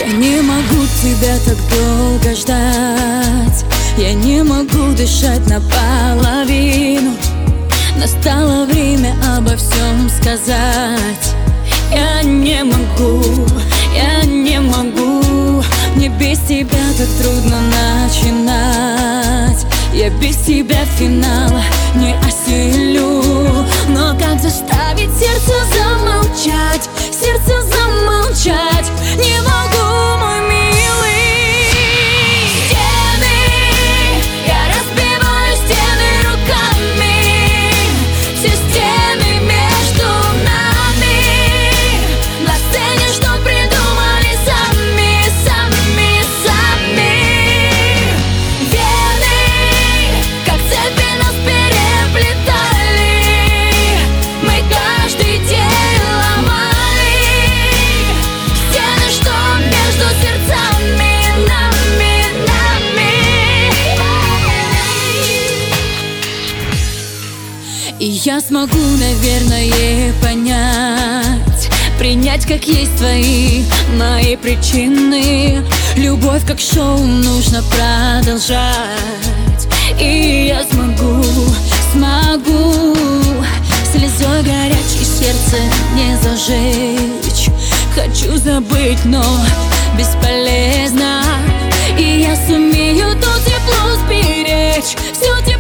не могу тебя так долго ждать. Я не могу дышать наполовину. Настало время обо всем сказать. Я не могу, я не могу. Мне без тебя так трудно начинать. Я без тебя финала не осилю. Но как заставить сердце замолчать? Сердце замолчать не могу, мой милый. Стены, я разбиваю стены руками. Все стены между нами. На сцене, что придумали сами, сами, сами. Вены, как цепи нас переплетали. Мы каждый день ломали стены, что между сердцами, нами, нами. И я смогу, наверное, понять, принять как есть твои, мои причины. Любовь как шоу нужно продолжать. И я смогу, смогу слезой горячей сердце не зажечь. Хочу забыть, но бесполезно. И я сумею то тепло сберечь, все тепло